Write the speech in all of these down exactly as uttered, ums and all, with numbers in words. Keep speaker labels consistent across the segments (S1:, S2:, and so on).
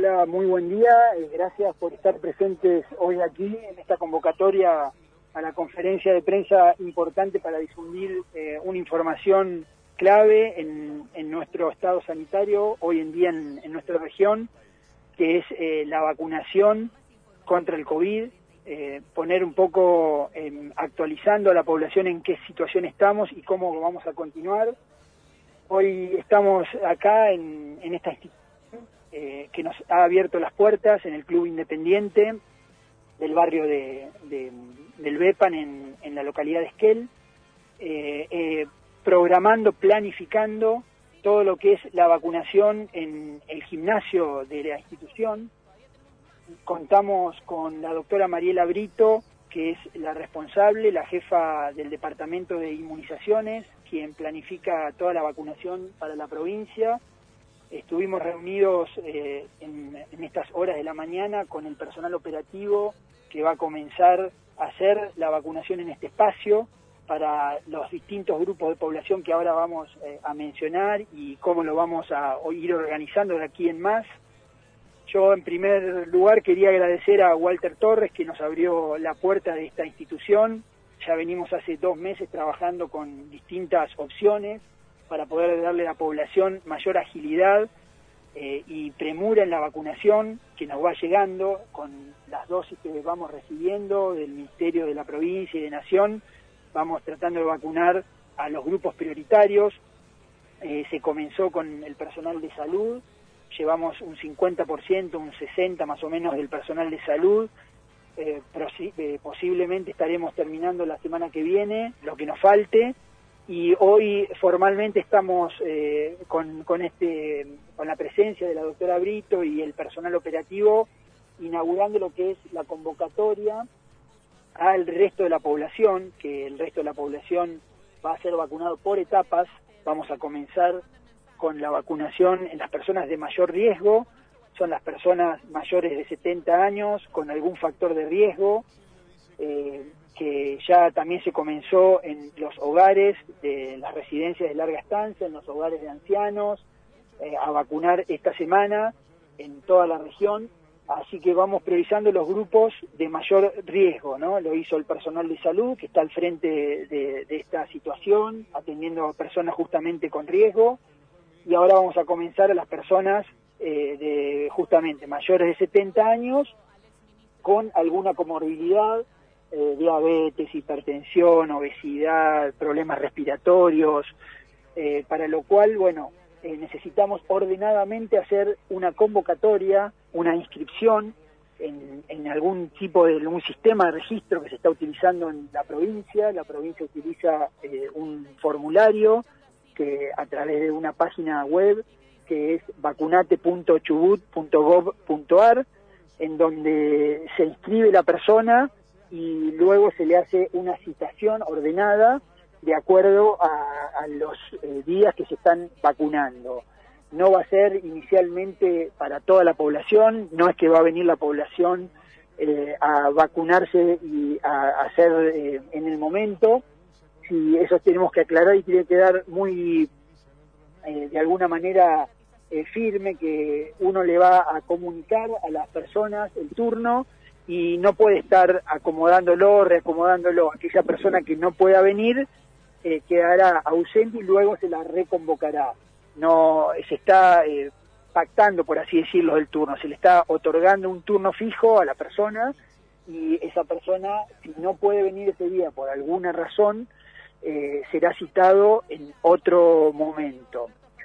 S1: Hola, muy buen día. Eh, gracias por estar presentes hoy aquí en esta convocatoria a la conferencia de prensa importante para difundir eh, una información clave en, en nuestro estado sanitario, hoy en día en, en nuestra región, que es eh, la vacunación contra el COVID, eh, poner un poco eh, actualizando a la población en qué situación estamos y cómo vamos a continuar. Hoy estamos acá en, en esta institución eh, que nos ha abierto las puertas en el Club Independiente del barrio de, de, del Bepan en, en la localidad de Esquel, eh, eh, programando, planificando todo lo que es la vacunación en el gimnasio de la institución. Contamos con la doctora Mariela Brito, que es la responsable, la jefa del Departamento de Inmunizaciones, quien planifica toda la vacunación para la provincia. Estuvimos reunidos eh, en, en estas horas de la mañana con el personal operativo que va a comenzar a hacer la vacunación en este espacio para los distintos grupos de población que ahora vamos eh, a mencionar y cómo lo vamos a ir organizando de aquí en más. Yo en primer lugar quería agradecer a Walter Torres, que nos abrió la puerta de esta institución. Ya venimos hace dos meses trabajando con distintas opciones para poder darle a la población mayor agilidad eh, y premura en la vacunación que nos va llegando con las dosis que vamos recibiendo del Ministerio de la Provincia y de Nación. Vamos tratando de vacunar a los grupos prioritarios. Eh, se comenzó con el personal de salud, llevamos un cincuenta por ciento, un sesenta por ciento más o menos del personal de salud. Eh, eh, posiblemente estaremos terminando la semana que viene, lo que nos falte. Y hoy formalmente estamos eh, con, con, este, con la presencia de la doctora Brito y el personal operativo inaugurando lo que es la convocatoria al resto de la población, que el resto de la población va a ser vacunado por etapas. Vamos a comenzar con la vacunación en las personas de mayor riesgo, son las personas mayores de setenta años con algún factor de riesgo, eh, que ya también se comenzó en los hogares de las residencias de larga estancia, en los hogares de ancianos, eh, a vacunar esta semana en toda la región, así que vamos priorizando los grupos de mayor riesgo, ¿no? Lo hizo el personal de salud, que está al frente de, de, de esta situación, atendiendo a personas justamente con riesgo, y ahora vamos a comenzar a las personas eh, de justamente mayores de setenta años con alguna comorbilidad, Eh, diabetes, hipertensión, obesidad, problemas respiratorios, eh, para lo cual, bueno, eh, necesitamos ordenadamente hacer una convocatoria, una inscripción en, en algún tipo de un sistema de registro que se está utilizando en la provincia. La provincia utiliza eh, un formulario que a través de una página web que es vacunate punto chubut punto gov punto ar, en donde se inscribe la persona y luego se le hace una citación ordenada de acuerdo a, a los eh, días que se están vacunando. No va a ser inicialmente para toda la población, no es que va a venir la población eh, a vacunarse y a, a hacer eh, en el momento. Si eso tenemos que aclarar y tiene que quedar muy, eh, de alguna manera, eh, firme, que uno le va a comunicar a las personas el turno y no puede estar acomodándolo, reacomodándolo. Aquella persona que no pueda venir eh, quedará ausente y luego se la reconvocará. No se está eh, pactando, por así decirlo, el turno, se le está otorgando un turno fijo a la persona y esa persona, si no puede venir ese día por alguna razón, eh, será citado en otro momento.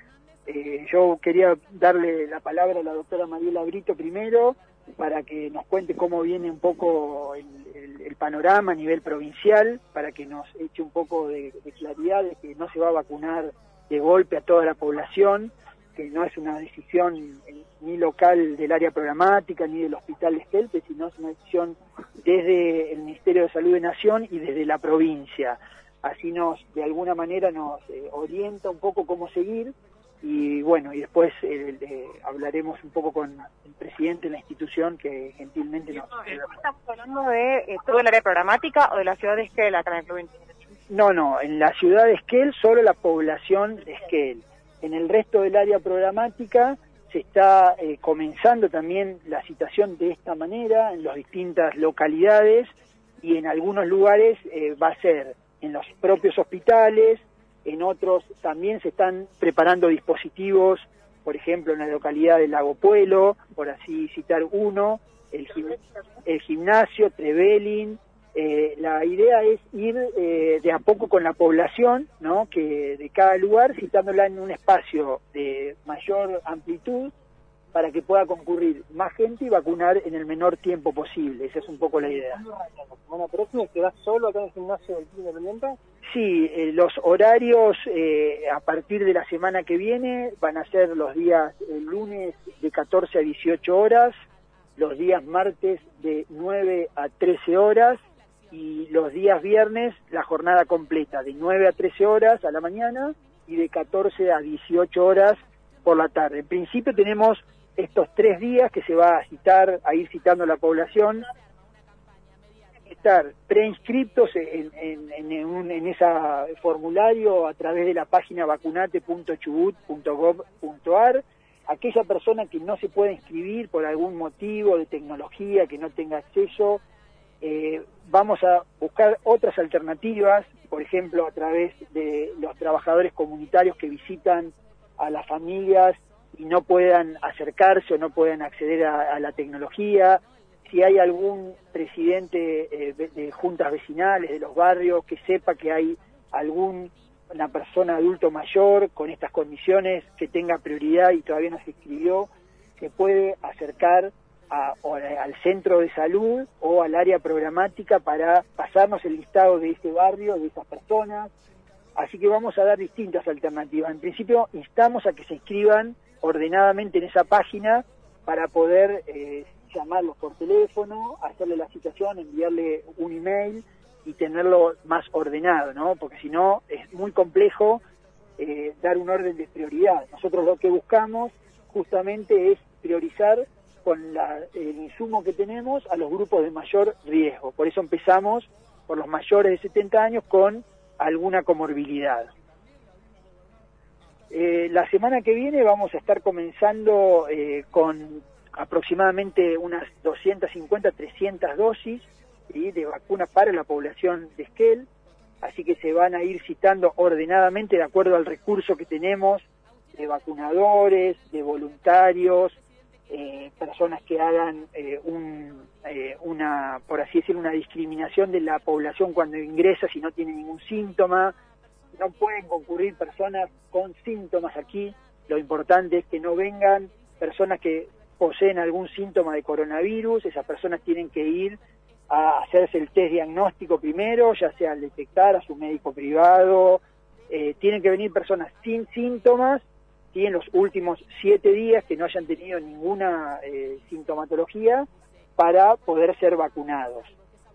S1: Eh, yo quería darle la palabra a la doctora Mariela Brito primero, para que nos cuente cómo viene un poco el, el, el panorama a nivel provincial, para que nos eche un poco de, de claridad de que no se va a vacunar de golpe a toda la población, que no es una decisión ni local del área programática ni del Hospital de Esquel, sino es una decisión desde el Ministerio de Salud de Nación y desde la provincia. Así nos, de alguna manera, nos eh, orienta un poco cómo seguir. Y bueno, y después eh, eh, hablaremos un poco con el presidente de la institución que gentilmente nos...
S2: ¿Estamos hablando de eh, todo el área programática o de la ciudad de Esquel acá en el provincia?
S1: No, no, en la ciudad de Esquel solo la población de Esquel. En el resto del área programática se está eh, comenzando también la citación de esta manera en las distintas localidades, y en algunos lugares eh, va a ser en los propios hospitales, en otros también se están preparando dispositivos, por ejemplo en la localidad de Lago Puelo, por así citar uno, el, el gimnasio, Trevelin. Eh, la idea es ir eh, de a poco con la población, ¿no?, que de cada lugar, citándola en un espacio de mayor amplitud para que pueda concurrir más gente y vacunar en el menor tiempo posible. Esa es un poco la idea.
S3: Bueno, pero ¿es que vas solo acá en el gimnasio del Club Independiente?
S1: Sí, eh, los horarios eh, a partir de la semana que viene van a ser los días el lunes de catorce a dieciocho horas, los días martes de nueve a trece horas, y los días viernes la jornada completa de nueve a trece horas a la mañana y de catorce a dieciocho horas por la tarde. En principio tenemos estos tres días que se va a citar, a ir citando a la población, estar preinscriptos en, en, en, un, en ese formulario a través de la página vacunate punto chubut punto gov punto ar. Aquella persona que no se pueda inscribir por algún motivo de tecnología, que no tenga acceso, eh, vamos a buscar otras alternativas, por ejemplo a través de los trabajadores comunitarios que visitan a las familias y no puedan acercarse o no puedan acceder a, a la tecnología. Si hay algún presidente eh, de, de juntas vecinales de los barrios que sepa que hay alguna persona adulto mayor con estas condiciones que tenga prioridad y todavía no se inscribió, se puede acercar a, o al centro de salud o al área programática para pasarnos el listado de ese barrio, de esas personas. Así que vamos a dar distintas alternativas. En principio instamos a que se inscriban ordenadamente en esa página para poder eh, llamarlos por teléfono, hacerle la citación, enviarle un email y tenerlo más ordenado, ¿no? Porque si no es muy complejo eh, dar un orden de prioridad. Nosotros lo que buscamos justamente es priorizar con la, el insumo que tenemos a los grupos de mayor riesgo. Por eso empezamos por los mayores de setenta años con alguna comorbilidad. Eh, la semana que viene vamos a estar comenzando eh, con aproximadamente unas doscientas cincuenta, trescientas dosis, ¿sí?, de vacuna para la población de Esquel, así que se van a ir citando ordenadamente de acuerdo al recurso que tenemos de vacunadores, de voluntarios, eh, personas que hagan eh, un, eh, una, por así decirlo, una discriminación de la población cuando ingresa si no tiene ningún síntoma. No pueden concurrir personas con síntomas aquí. Lo importante es que no vengan personas que poseen algún síntoma de coronavirus. Esas personas tienen que ir a hacerse el test diagnóstico primero, ya sea al detectar a su médico privado. Eh, tienen que venir personas sin síntomas, ¿sí?, en los últimos siete días que no hayan tenido ninguna eh, sintomatología para poder ser vacunados.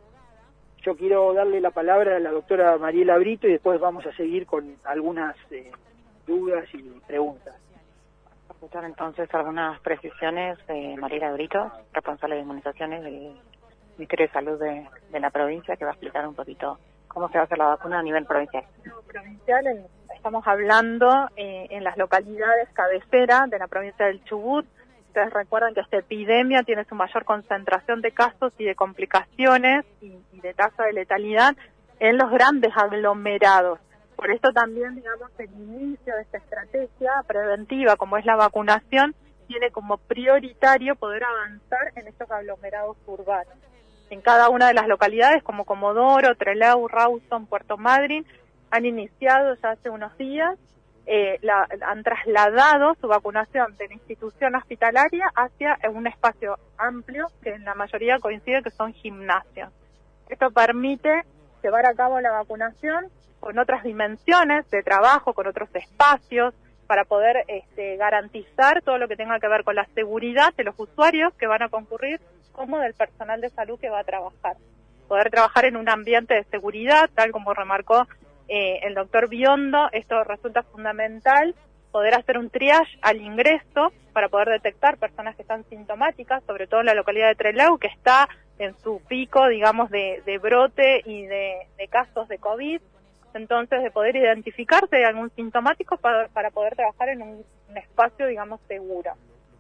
S1: Yo quiero darle la palabra a la doctora Mariela Brito y después vamos a seguir con algunas eh, dudas y preguntas.
S2: Escuchar entonces algunas precisiones de Mariela Brito, responsable de inmunizaciones del Ministerio de Salud de, de la provincia, que va a explicar un poquito cómo se va a hacer la vacuna a nivel provincial.
S4: Provincial, en, estamos hablando eh, en las localidades cabecera de la provincia del Chubut. Ustedes recuerdan que esta epidemia tiene su mayor concentración de casos y de complicaciones y, y de tasa de letalidad en los grandes aglomerados. Por eso también, digamos, el inicio de esta estrategia preventiva, como es la vacunación, tiene como prioritario poder avanzar en estos aglomerados urbanos. En cada una de las localidades, como Comodoro, Trelew, Rawson, Puerto Madryn, han iniciado ya hace unos días, eh, la, han trasladado su vacunación de la institución hospitalaria hacia un espacio amplio, que en la mayoría coincide que son gimnasios. Esto permite llevar a cabo la vacunación con otras dimensiones de trabajo, con otros espacios, para poder este, garantizar todo lo que tenga que ver con la seguridad de los usuarios que van a concurrir, como del personal de salud que va a trabajar. Poder trabajar en un ambiente de seguridad, tal como remarcó eh, el doctor Biondo, esto resulta fundamental, poder hacer un triage al ingreso para poder detectar personas que están sintomáticas, sobre todo en la localidad de Trelew, que está en su pico, digamos, de, de brote y de, de casos de COVID. Entonces, de poder identificarse de algún sintomático para, para poder trabajar en un, un espacio, digamos, seguro.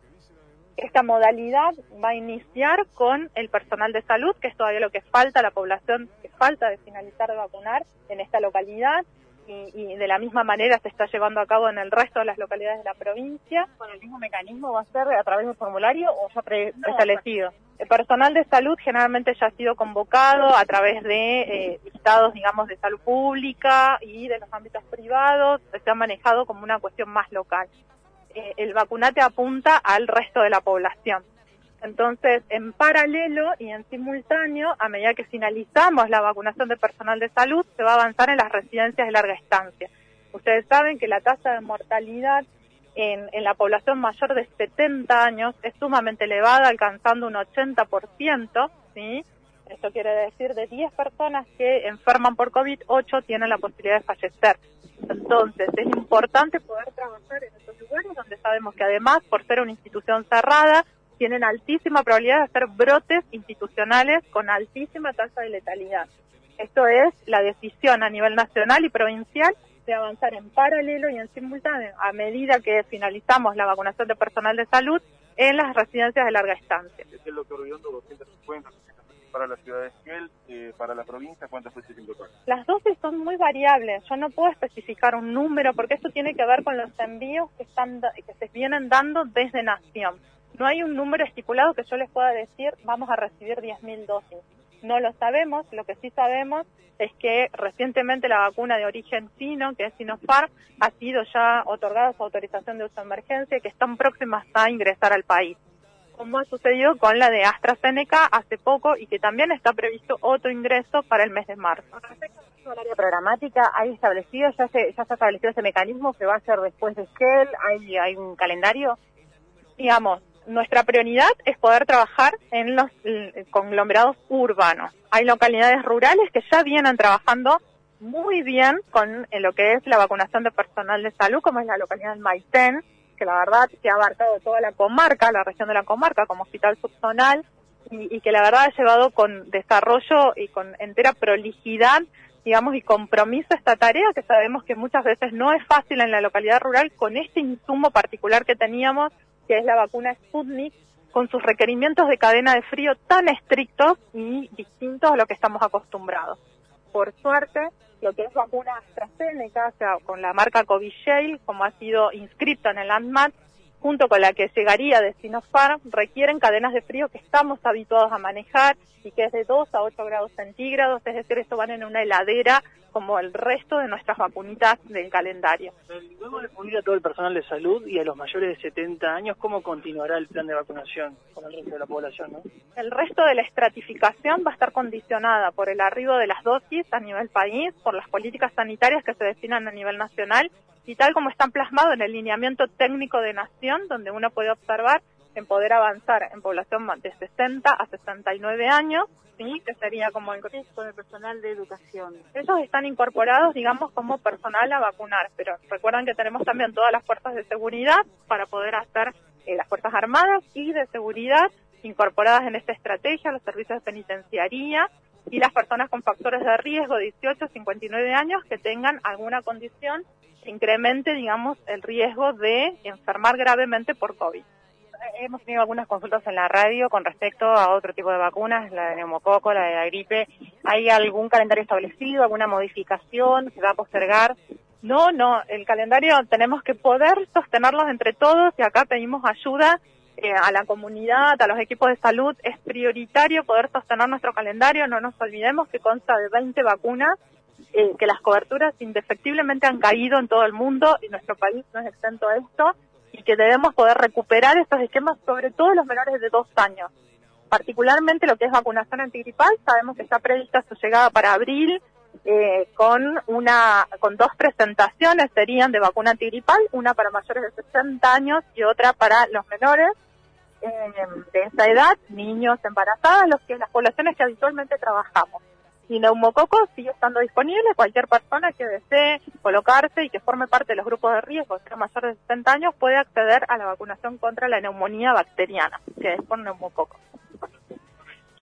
S4: Esta modalidad va a iniciar con el personal de salud, que es todavía lo que falta, la población que falta de finalizar de vacunar en esta localidad, y, y de la misma manera se está llevando a cabo en el resto de las localidades de la provincia.
S2: ¿Con el mismo mecanismo va a ser a través del formulario o ya pre
S4: No,
S2: preestablecido?
S4: El personal de salud generalmente ya ha sido convocado a través de eh, listados, digamos, de salud pública y de los ámbitos privados, se ha manejado como una cuestión más local. Eh, el vacunate apunta al resto de la población. Entonces, en paralelo y en simultáneo, a medida que finalizamos la vacunación de personal de salud, se va a avanzar en las residencias de larga estancia. Ustedes saben que la tasa de mortalidad en, en la población mayor de setenta años es sumamente elevada, alcanzando un ochenta por ciento, ¿sí? Esto quiere decir de diez personas que enferman por COVID, ocho tienen la posibilidad de fallecer. Entonces, es importante poder trabajar en estos lugares donde sabemos que además, por ser una institución cerrada, tienen altísima probabilidad de hacer brotes institucionales con altísima tasa de letalidad. Esto es la decisión a nivel nacional y provincial de avanzar en paralelo y en simultáneo, a medida que finalizamos la vacunación de personal de salud en las residencias de larga estancia.
S5: Es el doctor Biondo, doscientos cincuenta para la ciudad de Esquel, eh, para la provincia, ¿cuántas veces en total?
S4: Las dosis son muy variables, yo no puedo especificar un número porque esto tiene que ver con los envíos que, están, que se vienen dando desde Nación. No hay un número estipulado que yo les pueda decir, vamos a recibir diez mil dosis. No lo sabemos, lo que sí sabemos es que recientemente la vacuna de origen chino, que es Sinopharm, ha sido ya otorgada su autorización de uso de emergencia y que están próximas a ingresar al país, como ha sucedido con la de AstraZeneca hace poco y que también está previsto otro ingreso para el mes de marzo.
S2: Respecto al área programática, ¿hay establecido, ya se, ya se ha establecido ese mecanismo que va a ser después de Esquel? ¿Hay, hay un calendario?
S4: Digamos, nuestra prioridad es poder trabajar en los eh, conglomerados urbanos. Hay localidades rurales que ya vienen trabajando muy bien con eh, lo que es la vacunación de personal de salud, como es la localidad del Maitén, que la verdad que ha abarcado toda la comarca, la región de la comarca como hospital subzonal, y, y que la verdad ha llevado con desarrollo y con entera prolijidad, digamos, y compromiso esta tarea, que sabemos que muchas veces no es fácil en la localidad rural con este insumo particular que teníamos, que es la vacuna Sputnik, con sus requerimientos de cadena de frío tan estrictos y distintos a lo que estamos acostumbrados. Por suerte, lo que es vacuna AstraZeneca, o sea, con la marca Covishield, como ha sido inscrito en el ANMAT, junto con la que llegaría de Sinopharm, requieren cadenas de frío que estamos habituados a manejar y que es de dos a ocho grados centígrados, es decir, esto van en una heladera como el resto de nuestras vacunitas del calendario.
S3: Luego de cubrir a todo el personal de salud y a los mayores de setenta años, ¿cómo continuará el plan de vacunación con el resto de la población, no?
S4: El resto de la estratificación va a estar condicionada por el arribo de las dosis a nivel país, por las políticas sanitarias que se definan a nivel nacional y tal como están plasmados en el lineamiento técnico de Nación, donde uno puede observar en poder avanzar en población de sesenta a sesenta y nueve años, ¿sí? Que sería como el
S2: con el personal de educación.
S4: Ellos están incorporados, digamos, como personal a vacunar, pero recuerdan que tenemos también todas las fuerzas de seguridad para poder hacer eh, las fuerzas armadas y de seguridad incorporadas en esta estrategia, los servicios de penitenciaría y las personas con factores de riesgo de dieciocho a cincuenta y nueve años que tengan alguna condición que incremente, digamos, el riesgo de enfermar gravemente por COVID.
S2: Hemos tenido algunas consultas en la radio con respecto a otro tipo de vacunas, la de neumococo, la de la gripe. ¿Hay algún calendario establecido, alguna modificación? ¿Se va a postergar?
S4: No, no, el calendario tenemos que poder sostenerlos entre todos y acá pedimos ayuda eh, a la comunidad, a los equipos de salud. Es prioritario poder sostener nuestro calendario, no nos olvidemos que consta de veinte vacunas, eh, que las coberturas indefectiblemente han caído en todo el mundo y nuestro país no es exento a esto, y que debemos poder recuperar estos esquemas, sobre todo los menores de dos años. Particularmente lo que es vacunación antigripal, sabemos que está prevista su llegada para abril, eh, con una con dos presentaciones serían de vacuna antigripal, una para mayores de sesenta años y otra para los menores eh, de esa edad, niños, embarazadas, los que las poblaciones que habitualmente trabajamos. Y neumococo sigue estando disponible, cualquier persona que desee colocarse y que forme parte de los grupos de riesgo, sea mayor de sesenta años, puede acceder a la vacunación contra la neumonía bacteriana, que es por neumococo.